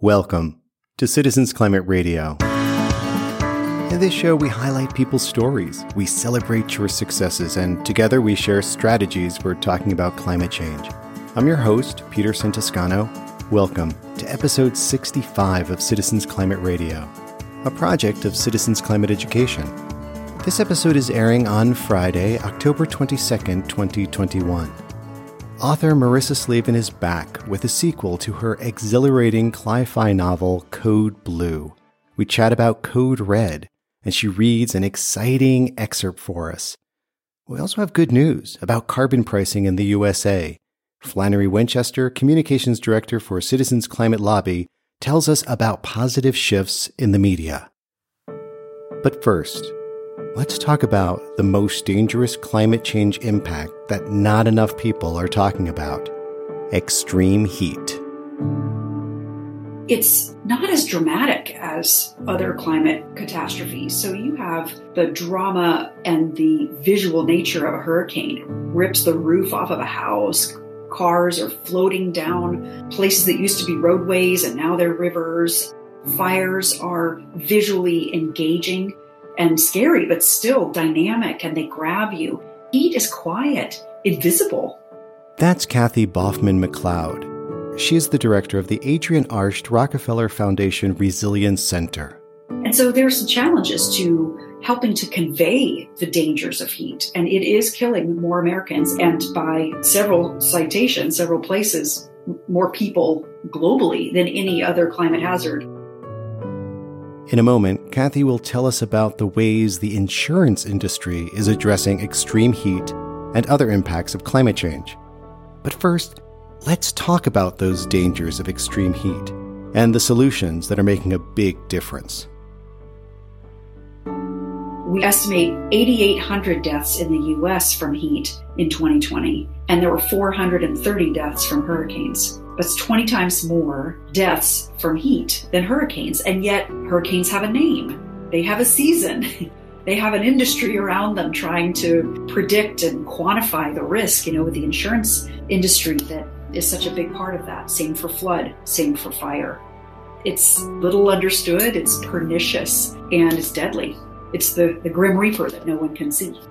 Welcome to Citizens Climate Radio. In this show, we highlight people's stories, we celebrate your successes, and together we share strategies for talking about climate change. I'm your host, Peter Santiscano. Welcome to episode 65 of Citizens Climate Radio, a project of Citizens Climate Education. This episode is airing on Friday, October 22nd, 2021. Author Marissa Slavin is back with a sequel to her exhilarating cli-fi novel, Code Blue. We chat about Code Red, and she reads an exciting excerpt for us. We also have good news about carbon pricing in the USA. Flannery Winchester, Communications Director for Citizens Climate Lobby, tells us about positive shifts in the media. But first, let's talk about the most dangerous climate change impact that not enough people are talking about: extreme heat. It's not as dramatic as other climate catastrophes. So you have the drama and the visual nature of a hurricane. Rips the roof off of a house. Cars are floating down places that used to be roadways and now they're rivers. Fires are visually engaging and scary, but still dynamic, and they grab you. Heat is quiet, invisible. That's Kathy Boffman-McLeod. She is the director of the Adrienne Arsht Rockefeller Foundation Resilience Center. And so there's some challenges to helping to convey the dangers of heat. And it is killing more Americans. And by several citations, several places, more people globally than any other climate hazard. In a moment, Kathy will tell us about the ways the insurance industry is addressing extreme heat and other impacts of climate change. But first, let's talk about those dangers of extreme heat and the solutions that are making a big difference. We estimate 8,800 deaths in the U.S. from heat in 2020, and there were 430 deaths from hurricanes. That's 20 times more deaths from heat than hurricanes. And yet hurricanes have a name. They have a season. They have an industry around them trying to predict and quantify the risk, with the insurance industry that is such a big part of that. Same for flood, same for fire. It's little understood, it's pernicious, and it's deadly. It's the grim reaper that no one can see.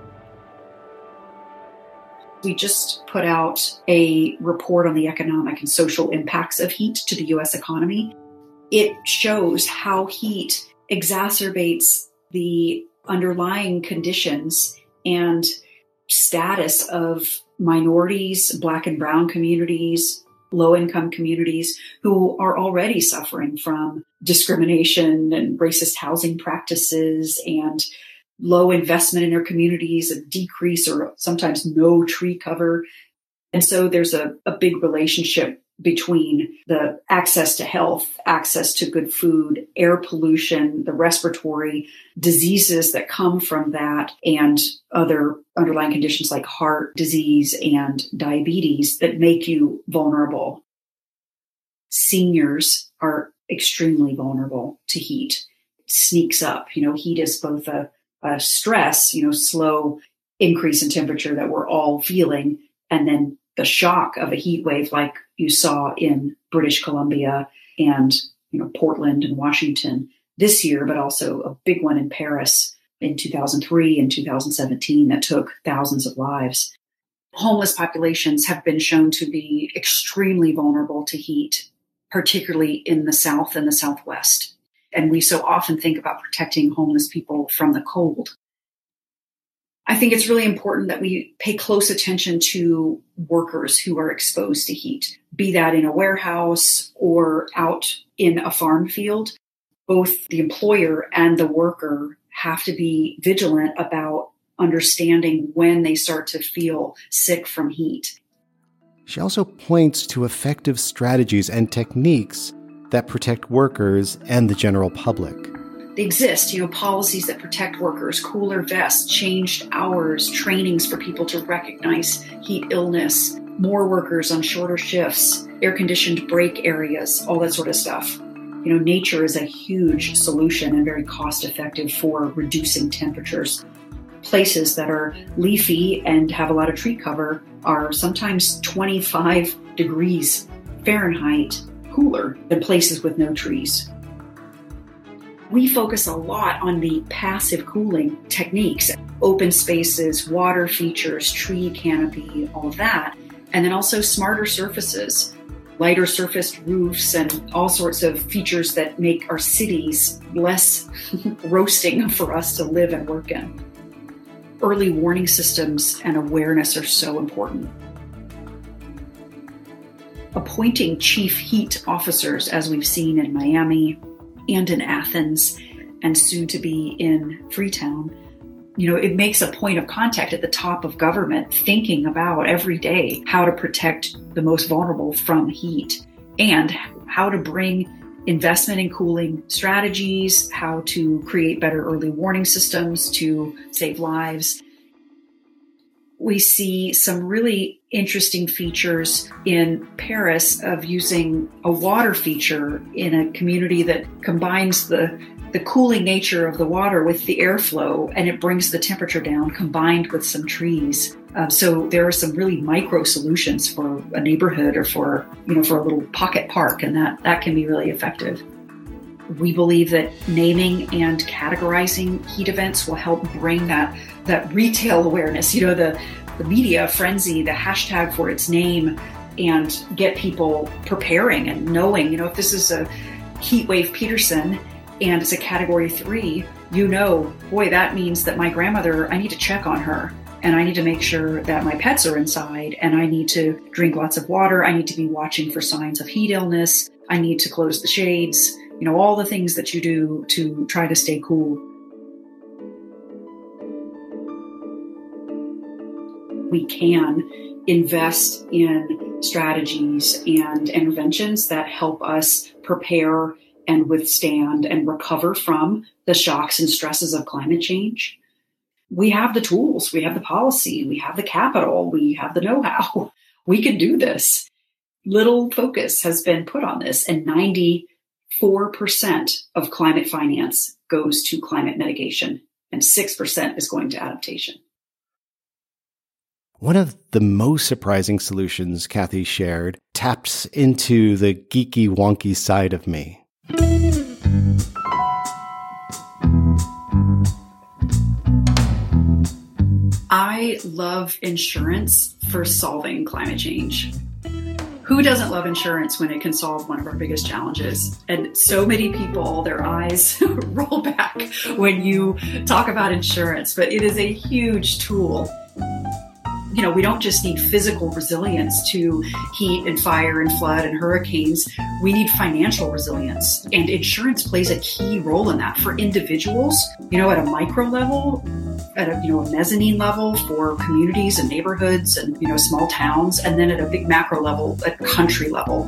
We just put out a report on the economic and social impacts of heat to the U.S. economy. It shows how heat exacerbates the underlying conditions and status of minorities, Black and brown communities, low-income communities who are already suffering from discrimination and racist housing practices and low investment in their communities, a decrease or sometimes no tree cover. And so there's a big relationship between the access to health, access to good food, air pollution, the respiratory diseases that come from that, and other underlying conditions like heart disease and diabetes that make you vulnerable. Seniors are extremely vulnerable to heat. It sneaks up. Heat is both a stress, slow increase in temperature that we're all feeling, and then the shock of a heat wave like you saw in British Columbia and, Portland and Washington this year, but also a big one in Paris in 2003 and 2017 that took thousands of lives. Homeless populations have been shown to be extremely vulnerable to heat, particularly in the South and the Southwest. And we so often think about protecting homeless people from the cold. I think it's really important that we pay close attention to workers who are exposed to heat, be that in a warehouse or out in a farm field. Both the employer and the worker have to be vigilant about understanding when they start to feel sick from heat. She also points to effective strategies and techniques that protect workers and the general public. They exist, policies that protect workers, cooler vests, changed hours, trainings for people to recognize heat illness, more workers on shorter shifts, air-conditioned break areas, all that sort of stuff. Nature is a huge solution and very cost-effective for reducing temperatures. Places that are leafy and have a lot of tree cover are sometimes 25 degrees Fahrenheit cooler than places with no trees. We focus a lot on the passive cooling techniques, open spaces, water features, tree canopy, all of that. And then also smarter surfaces, lighter surfaced roofs, and all sorts of features that make our cities less roasting for us to live and work in. Early warning systems and awareness are so important. Appointing chief heat officers, as we've seen in Miami and in Athens and soon to be in Freetown, it makes a point of contact at the top of government, thinking about every day how to protect the most vulnerable from heat and how to bring investment in cooling strategies, how to create better early warning systems to save lives. We see some really interesting features in Paris of using a water feature in a community that combines the cooling nature of the water with the airflow, and it brings the temperature down combined with some trees. So there are some really micro solutions for a neighborhood or for a little pocket park, and that can be really effective. We believe that naming and categorizing heat events will help bring that retail awareness, the media frenzy, the hashtag for its name, and get people preparing and knowing, if this is a heat wave Peterson and it's a category 3, boy, that means that my grandmother, I need to check on her, and I need to make sure that my pets are inside, and I need to drink lots of water. I need to be watching for signs of heat illness. I need to close the shades, all the things that you do to try to stay cool. We can invest in strategies and interventions that help us prepare and withstand and recover from the shocks and stresses of climate change. We have the tools, we have the policy, we have the capital, we have the know-how. We can do this. Little focus has been put on this, and 94% of climate finance goes to climate mitigation, and 6% is going to adaptation. One of the most surprising solutions Kathy shared taps into the geeky, wonky side of me. I love insurance for solving climate change. Who doesn't love insurance when it can solve one of our biggest challenges? And so many people, their eyes roll back when you talk about insurance, but it is a huge tool. We don't just need physical resilience to heat and fire and flood and hurricanes. We need financial resilience. And insurance plays a key role in that for individuals, at a micro level, at a mezzanine level for communities and neighborhoods and, small towns, and then at a big macro level, at country level.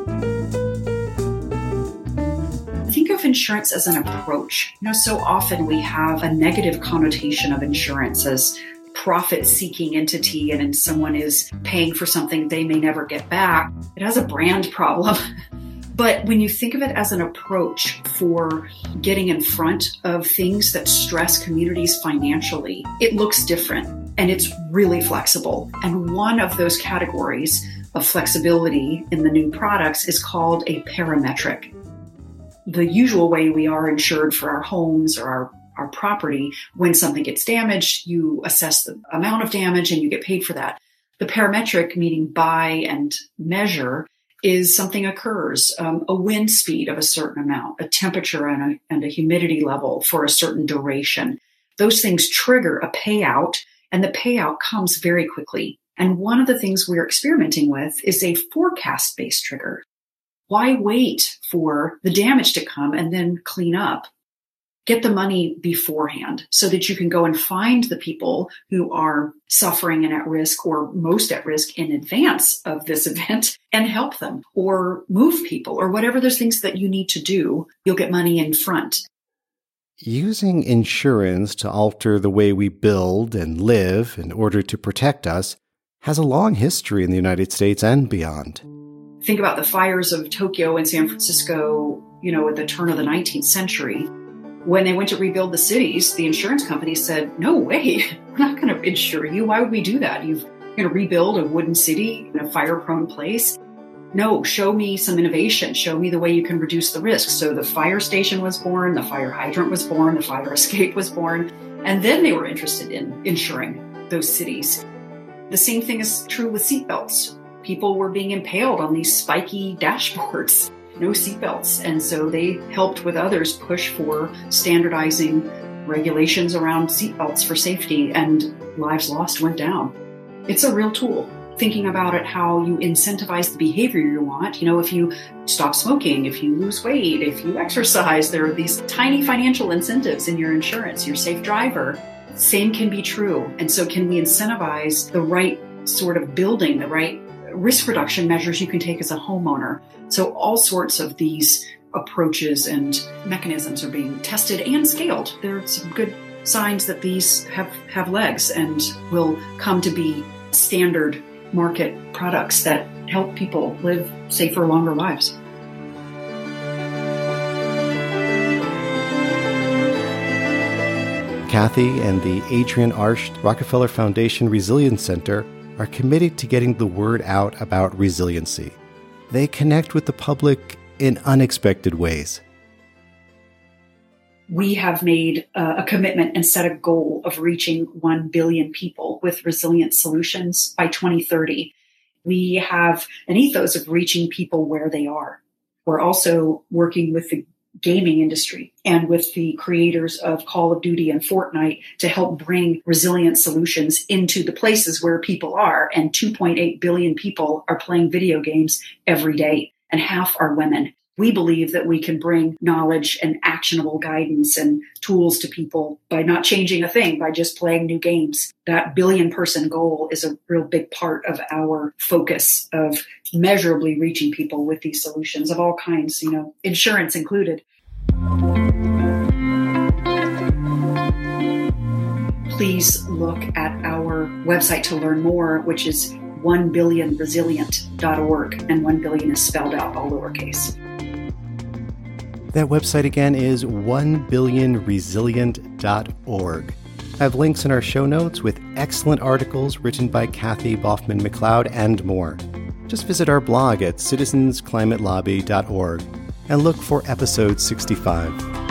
Think of insurance as an approach. So often we have a negative connotation of insurance as profit-seeking entity, and someone is paying for something they may never get back. It has a brand problem. But when you think of it as an approach for getting in front of things that stress communities financially, it looks different, and it's really flexible. And one of those categories of flexibility in the new products is called a parametric. The usual way we are insured for our homes or our property, when something gets damaged, you assess the amount of damage and you get paid for that. The parametric, meaning by and measure, is something occurs, a wind speed of a certain amount, a temperature and a humidity level for a certain duration. Those things trigger a payout, and the payout comes very quickly. And one of the things we're experimenting with is a forecast-based trigger. Why wait for the damage to come and then clean up? Get the money beforehand so that you can go and find the people who are suffering and at risk, or most at risk, in advance of this event, and help them or move people or whatever those things that you need to do. You'll get money in front. Using insurance to alter the way we build and live in order to protect us has a long history in the United States and beyond. Think about the fires of Tokyo and San Francisco, at the turn of the 19th century. When they went to rebuild the cities, the insurance companies said, no way, we're not going to insure you. Why would we do that? You're going to rebuild a wooden city in a fire-prone place. No, show me some innovation. Show me the way you can reduce the risk. So the fire station was born, the fire hydrant was born, the fire escape was born. And then they were interested in insuring those cities. The same thing is true with seatbelts. People were being impaled on these spiky dashboards, no seatbelts. And so they helped with others push for standardizing regulations around seatbelts for safety, and lives lost went down. It's a real tool. Thinking about it, how you incentivize the behavior you want. If you stop smoking, if you lose weight, if you exercise, there are these tiny financial incentives in your insurance, your safe driver. Same can be true. And so can we incentivize the right sort of building, the right risk reduction measures you can take as a homeowner? So all sorts of these approaches and mechanisms are being tested and scaled. There are some good signs that these have legs and will come to be standard market products that help people live safer, longer lives. Kathy and the Adrienne Arsht Rockefeller Foundation Resilience Center are committed to getting the word out about resiliency. They connect with the public in unexpected ways. We have made a commitment and set a goal of reaching 1 billion people with resilient solutions by 2030. We have an ethos of reaching people where they are. We're also working with the gaming industry and with the creators of Call of Duty and Fortnite to help bring resilient solutions into the places where people are. And 2.8 billion people are playing video games every day, and half are women. We believe that we can bring knowledge and actionable guidance and tools to people by not changing a thing, by just playing new games. That billion-person goal is a real big part of our focus of measurably reaching people with these solutions of all kinds, insurance included. Please look at our website to learn more, which is 1billionresilient.org, and 1 billion is spelled out all lowercase. That website again is 1billionresilient.org. I have links in our show notes with excellent articles written by Kathy Baughman-McLeod and more. Just visit our blog at citizensclimatelobby.org and look for episode 65.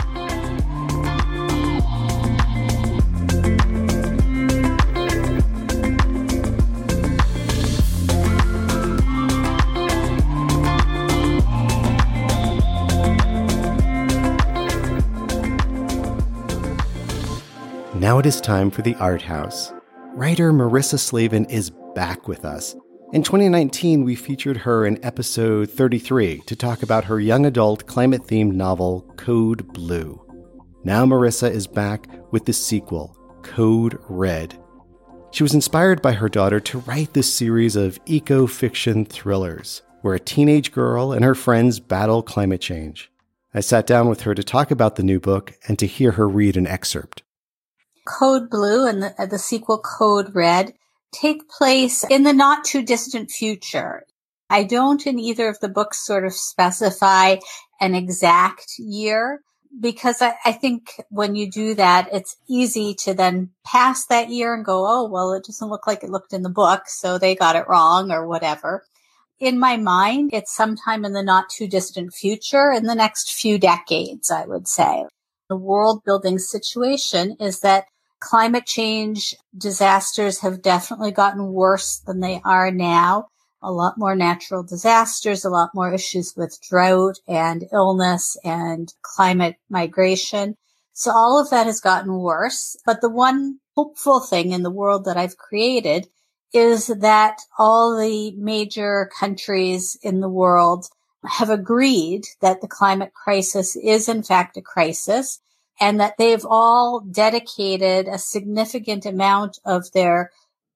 Now it is time for the Art House. Writer Marissa Slavin is back with us. In 2019, we featured her in episode 33 to talk about her young adult climate-themed novel, Code Blue. Now Marissa is back with the sequel, Code Red. She was inspired by her daughter to write this series of eco-fiction thrillers, where a teenage girl and her friends battle climate change. I sat down with her to talk about the new book and to hear her read an excerpt. Code Blue and the sequel Code Red take place in the not too distant future. I don't in either of the books sort of specify an exact year, because I think when you do that, it's easy to then pass that year and go, oh, well, it doesn't look like it looked in the book, so they got it wrong or whatever. In my mind, it's sometime in the not too distant future, in the next few decades, I would say. The world building situation is that climate change disasters have definitely gotten worse than they are now. A lot more natural disasters, a lot more issues with drought and illness and climate migration. So all of that has gotten worse. But the one hopeful thing in the world that I've created is that all the major countries in the world have agreed that the climate crisis is in fact a crisis, and that they've all dedicated a significant amount of their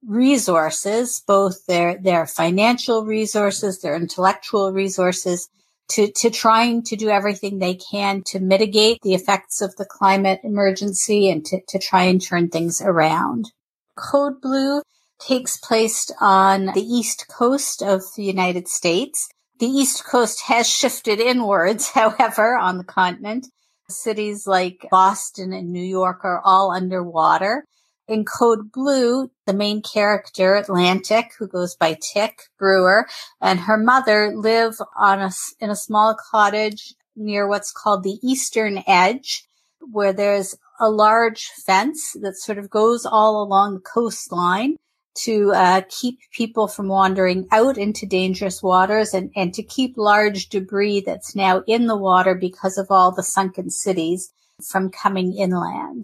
resources, both their financial resources, their intellectual resources, to trying to do everything they can to mitigate the effects of the climate emergency and to try and turn things around. Code Blue takes place on the East Coast of the United States. The East Coast has shifted inwards, however, on the continent. Cities like Boston and New York are all underwater. In Code Blue, the main character, Atlantic, who goes by Tick Brewer, and her mother live in a small cottage near what's called the Eastern Edge, where there's a large fence that sort of goes all along the coastline to keep people from wandering out into dangerous waters and to keep large debris that's now in the water because of all the sunken cities from coming inland.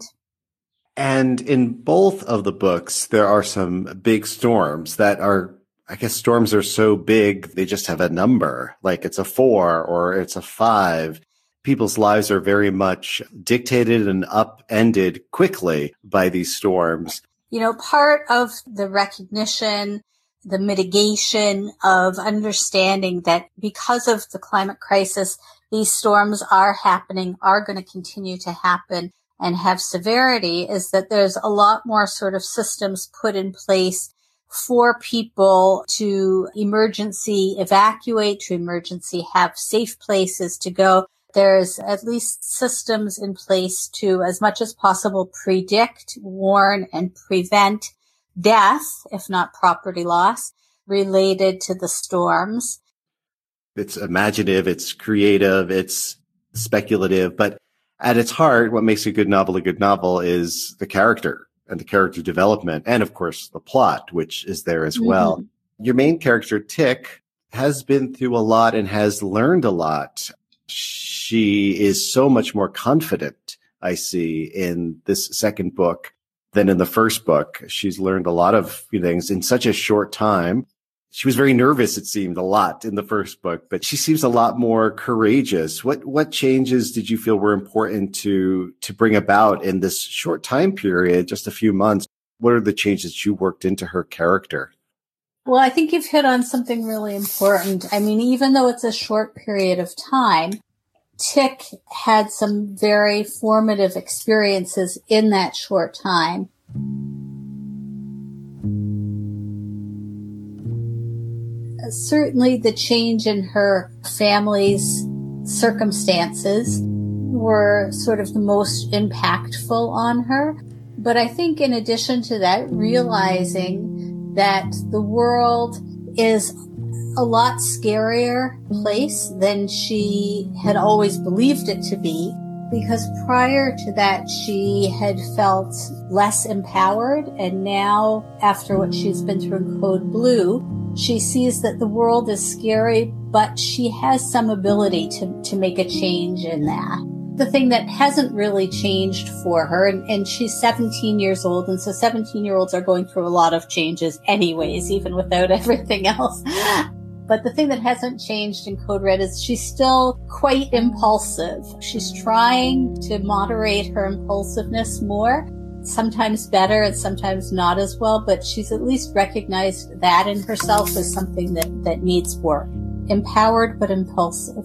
And in both of the books, there are some big storms that are, I guess storms are so big, they just have a number, like it's a 4 or it's a 5. People's lives are very much dictated and upended quickly by these storms. You know, part of the recognition, the mitigation of understanding that because of the climate crisis, these storms are happening, are going to continue to happen and have severity, is that there's a lot more sort of systems put in place for people to emergency evacuate, to emergency have safe places to go. There's at least systems in place to, as much as possible, predict, warn, and prevent death, if not property loss, related to the storms. It's imaginative, it's creative, it's speculative, but at its heart, what makes a good novel is the character and the character development, and of course the plot, which is there as well. Your main character, Tick, has been through a lot and has learned a lot. She is so much more confident, I see, in this second book than in the first book. She's learned a lot of things in such a short time. She was very nervous, it seemed, a lot in the first book, but she seems a lot more courageous. What changes did you feel were important to bring about in this short time period, just a few months? What are the changes you worked into her character? Well, I think you've hit on something really important. I mean, even though it's a short period of time, Tick had some very formative experiences in that short time. Certainly the change in her family's circumstances were sort of the most impactful on her. But I think in addition to that, realizing that the world is a lot scarier place than she had always believed it to be, because prior to that she had felt less empowered, and now, after what she's been through in Code Blue, she sees that the world is scary, but she has some ability to make a change in that. The thing that hasn't really changed for her, and she's 17 years old, and so 17-year-olds are going through a lot of changes anyways, even without everything else. But the thing that hasn't changed in Code Red is she's still quite impulsive. She's trying to moderate her impulsiveness more, sometimes better and sometimes not as well, but she's at least recognized that in herself as something that needs work. Empowered but impulsive.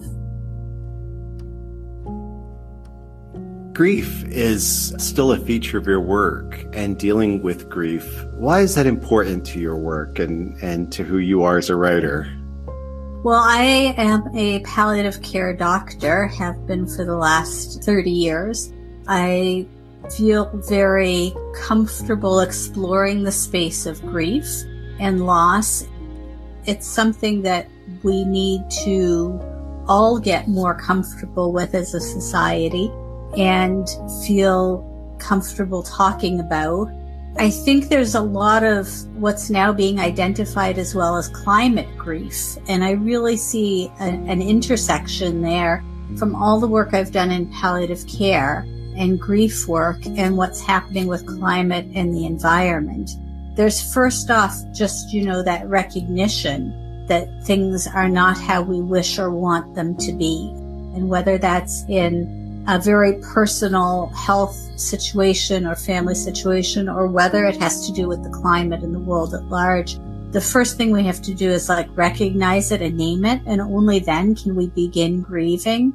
Grief is still a feature of your work, and dealing with grief. Why is that important to your work and to who you are as a writer? Well, I am a palliative care doctor, have been for the last 30 years. I feel very comfortable exploring the space of grief and loss. It's something that we need to all get more comfortable with as a society and feel comfortable talking about. I think there's a lot of what's now being identified as well as climate grief, and I really see an intersection there from all the work I've done in palliative care and grief work and what's happening with climate and the environment. There's first off just, that recognition that things are not how we wish or want them to be, and whether that's in a very personal health situation or family situation, or whether it has to do with the climate and the world at large. The first thing we have to do is recognize it and name it, and only then can we begin grieving.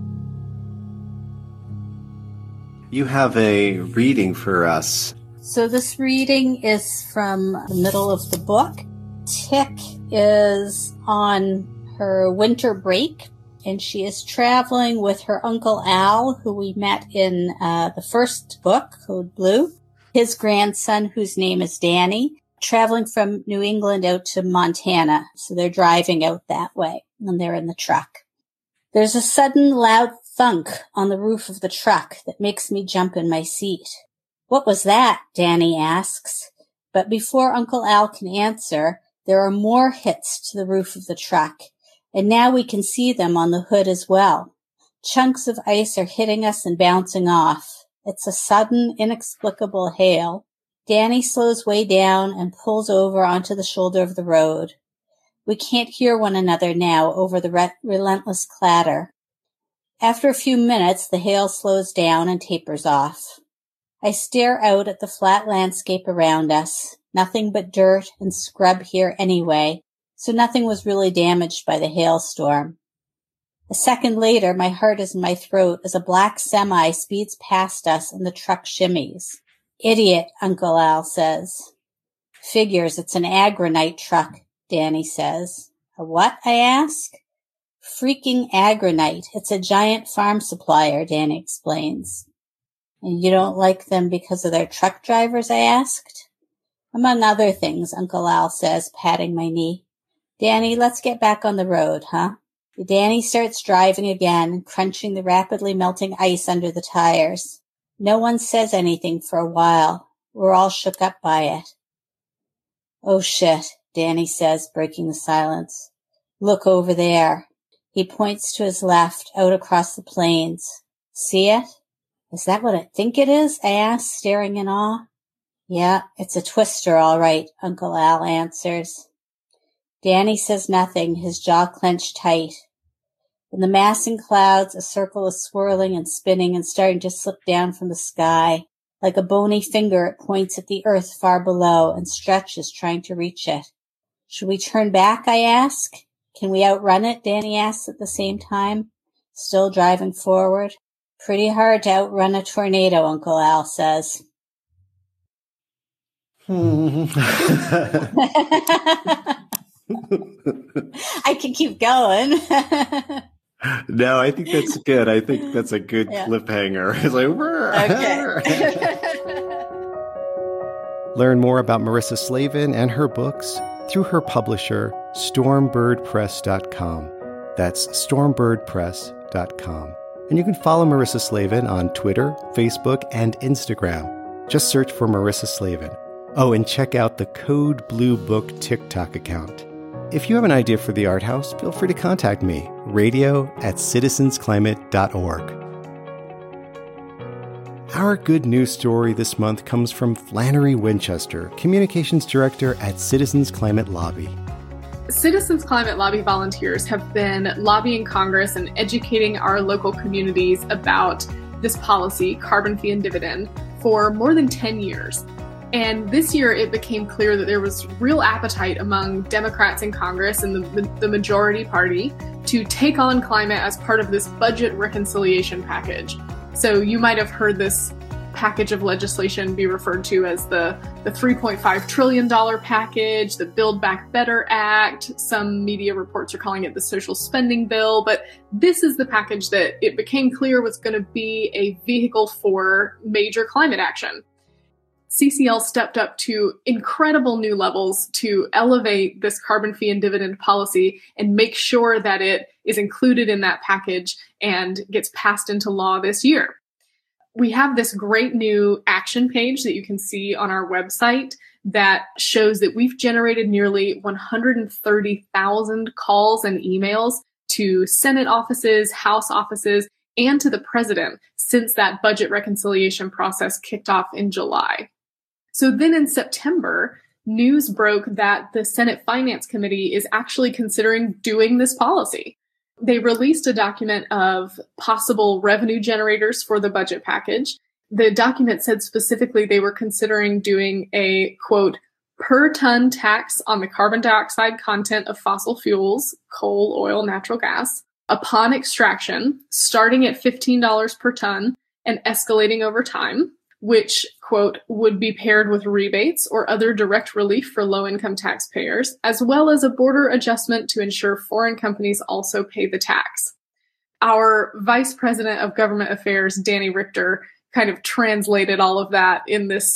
You have a reading for us. So this reading is from the middle of the book. Tick is on her winter break, and she is traveling with her Uncle Al, who we met in the first book, Code Blue. his grandson, whose name is Danny, traveling from New England out to Montana. So they're driving out that way and they're in the truck. There's a sudden loud thunk on the roof of the truck that makes me jump in my seat. What was that? Danny asks. But before Uncle Al can answer, there are more hits to the roof of the truck, and now we can see them on the hood as well. Chunks of ice are hitting us and bouncing off. It's a sudden, inexplicable hail. Danny slows way down and pulls over onto the shoulder of the road. We can't hear one another now over the relentless clatter. After a few minutes, the hail slows down and tapers off. I stare out at the flat landscape around us. Nothing but dirt and scrub here anyway, so nothing was really damaged by the hailstorm. A second later, my heart is in my throat as a black semi speeds past us and the truck shimmies. Idiot, Uncle Al says. Figures, it's an Agronite truck, Danny says. A what? I ask. Freaking Agronite. It's a giant farm supplier, Danny explains. And you don't like them because of their truck drivers, I asked. Among other things, Uncle Al says, patting my knee. Danny, let's get back on the road, huh? Danny starts driving again, crunching the rapidly melting ice under the tires. No one says anything for a while. We're all shook up by it. Oh shit, Danny says, breaking the silence. Look over there. He points to his left, out across the plains. See it? Is that what I think it is? I ask, staring in awe. Yeah, it's a twister, all right, Uncle Al answers. Danny says nothing, his jaw clenched tight. In the massing clouds, a circle is swirling and spinning and starting to slip down from the sky. Like a bony finger, it points at the earth far below and stretches, trying to reach it. Should we turn back, I ask? Can we outrun it, Danny asks at the same time, still driving forward. Pretty hard to outrun a tornado, Uncle Al says. I can keep going. No, I think that's good. I think that's a good cliffhanger. It's like, okay. Learn more about Marissa Slavin and her books through her publisher, stormbirdpress.com. That's stormbirdpress.com. And you can follow Marissa Slavin on Twitter, Facebook, and Instagram. Just search for Marissa Slavin. Oh, and check out the Code Blue Book TikTok account. If you have an idea for the Art House, feel free to contact me, radio@citizensclimate.org. Our good news story this month comes from Flannery Winchester, Communications Director at Citizens Climate Lobby. Citizens Climate Lobby volunteers have been lobbying Congress and educating our local communities about this policy, carbon fee and dividend, for more than 10 years. And this year, it became clear that there was real appetite among Democrats in Congress and the majority party to take on climate as part of this budget reconciliation package. So you might have heard this package of legislation be referred to as the $3.5 trillion package, the Build Back Better Act. Some media reports are calling it the social spending bill, but this is the package that it became clear was going to be a vehicle for major climate action. CCL stepped up to incredible new levels to elevate this carbon fee and dividend policy and make sure that it is included in that package and gets passed into law this year. We have this great new action page that you can see on our website that shows that we've generated nearly 130,000 calls and emails to Senate offices, House offices, and to the president since that budget reconciliation process kicked off in July. So then in September, news broke that the Senate Finance Committee is actually considering doing this policy. They released a document of possible revenue generators for the budget package. The document said specifically they were considering doing a, quote, per ton tax on the carbon dioxide content of fossil fuels, coal, oil, natural gas, upon extraction, starting at $15 per ton and escalating over time, which, quote, would be paired with rebates or other direct relief for low-income taxpayers, as well as a border adjustment to ensure foreign companies also pay the tax. Our Vice President of Government Affairs, Danny Richter, kind of translated all of that in this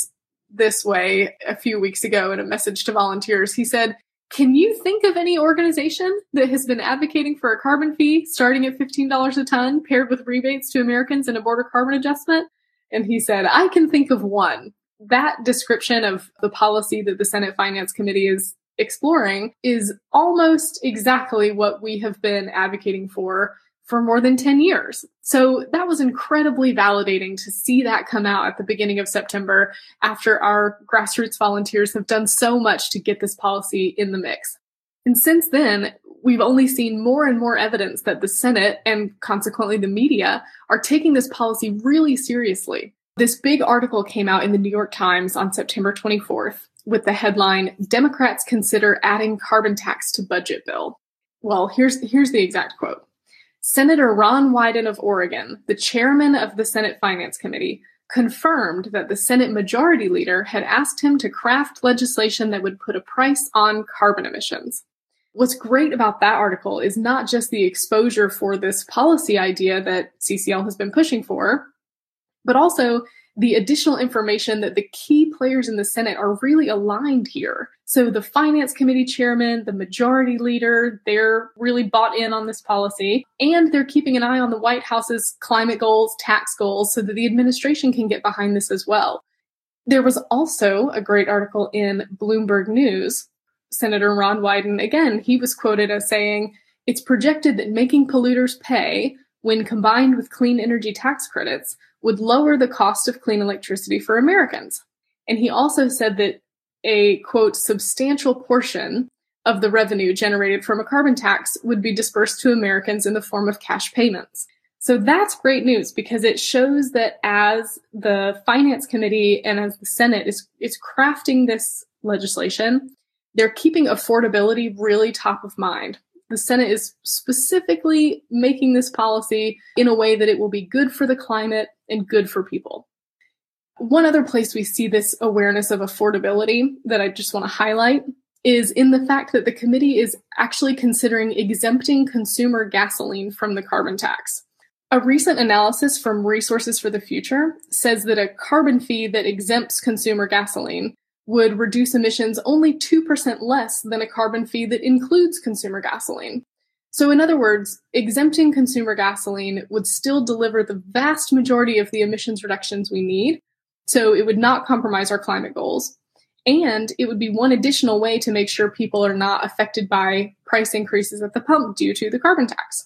this way a few weeks ago in a message to volunteers. He said, "Can you think of any organization that has been advocating for a carbon fee starting at $15 a ton paired with rebates to Americans and a border carbon adjustment?" And he said, "I can think of one." That description of the policy that the Senate Finance Committee is exploring is almost exactly what we have been advocating for more than 10 years. So that was incredibly validating to see that come out at the beginning of September after our grassroots volunteers have done so much to get this policy in the mix. And since then, we've only seen more and more evidence that the Senate and consequently the media are taking this policy really seriously. This big article came out in the New York Times on September 24th with the headline, "Democrats Consider Adding Carbon Tax to Budget Bill." Well, here's the exact quote. "Senator Ron Wyden of Oregon, the chairman of the Senate Finance Committee, confirmed that the Senate Majority Leader had asked him to craft legislation that would put a price on carbon emissions." What's great about that article is not just the exposure for this policy idea that CCL has been pushing for, but also the additional information that the key players in the Senate are really aligned here. So the Finance Committee chairman, the Majority Leader, they're really bought in on this policy, and they're keeping an eye on the White House's climate goals, tax goals, so that the administration can get behind this as well. There was also a great article in Bloomberg News. Senator Ron Wyden, again, he was quoted as saying, "It's projected that making polluters pay, when combined with clean energy tax credits, would lower the cost of clean electricity for Americans." And he also said that a, quote, "substantial portion of the revenue generated from a carbon tax would be dispersed to Americans in the form of cash payments." So that's great news because it shows that as the Finance Committee and as the Senate is crafting this legislation, they're keeping affordability really top of mind. The Senate is specifically making this policy in a way that it will be good for the climate and good for people. One other place we see this awareness of affordability that I just want to highlight is in the fact that the committee is actually considering exempting consumer gasoline from the carbon tax. A recent analysis from Resources for the Future says that a carbon fee that exempts consumer gasoline would reduce emissions only 2% less than a carbon fee that includes consumer gasoline. So in other words, exempting consumer gasoline would still deliver the vast majority of the emissions reductions we need, so it would not compromise our climate goals, and it would be one additional way to make sure people are not affected by price increases at the pump due to the carbon tax.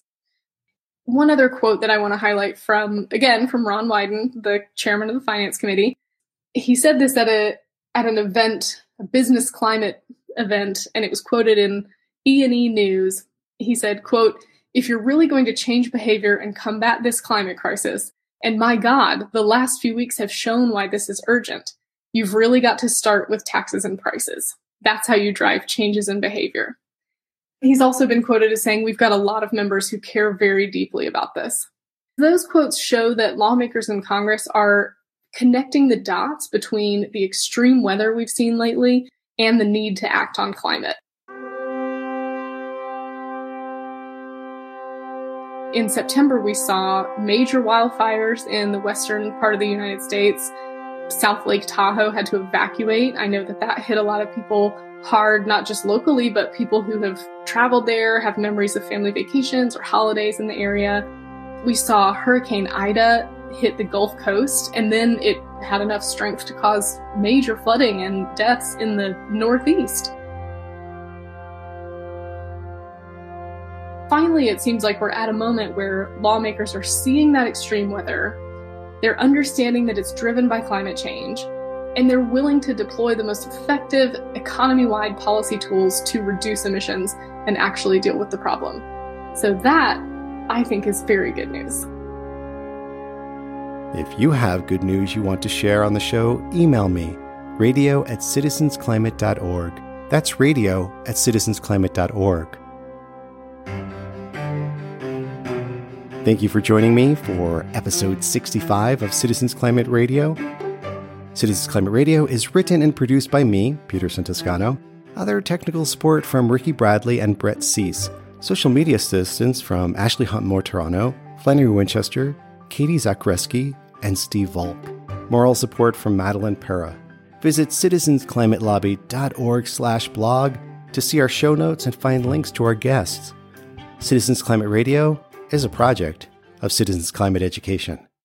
One other quote that I want to highlight from Ron Wyden, the chairman of the Finance Committee. He said this at an event, a business climate event, and it was quoted in E&E News. He said, quote, "If you're really going to change behavior and combat this climate crisis, and my God, the last few weeks have shown why this is urgent, you've really got to start with taxes and prices. That's how you drive changes in behavior." He's also been quoted as saying, "We've got a lot of members who care very deeply about this." Those quotes show that lawmakers in Congress are connecting the dots between the extreme weather we've seen lately and the need to act on climate. In September, we saw major wildfires in the western part of the United States. South Lake Tahoe had to evacuate. I know that hit a lot of people hard, not just locally, but people who have traveled there, have memories of family vacations or holidays in the area. We saw Hurricane Ida hit the Gulf Coast, and then it had enough strength to cause major flooding and deaths in the Northeast. Finally, it seems like we're at a moment where lawmakers are seeing that extreme weather, they're understanding that it's driven by climate change, and they're willing to deploy the most effective economy-wide policy tools to reduce emissions and actually deal with the problem. So that, I think, is very good news. If you have good news you want to share on the show, email me, radio@citizensclimate.org. That's radio@citizensclimate.org. Thank you for joining me for episode 65 of Citizens Climate Radio. Citizens Climate Radio is written and produced by me, Peter Santoscano. Other technical support from Ricky Bradley and Brett Cease. Social media assistance from Ashley Hunt-Mortorano, Flannery Winchester, Katie Zakreski, and Steve Volk. Moral support from Madeline Pera. Visit citizensclimatelobby.org/blog to see our show notes and find links to our guests. Citizens Climate Radio is a project of Citizens Climate Education.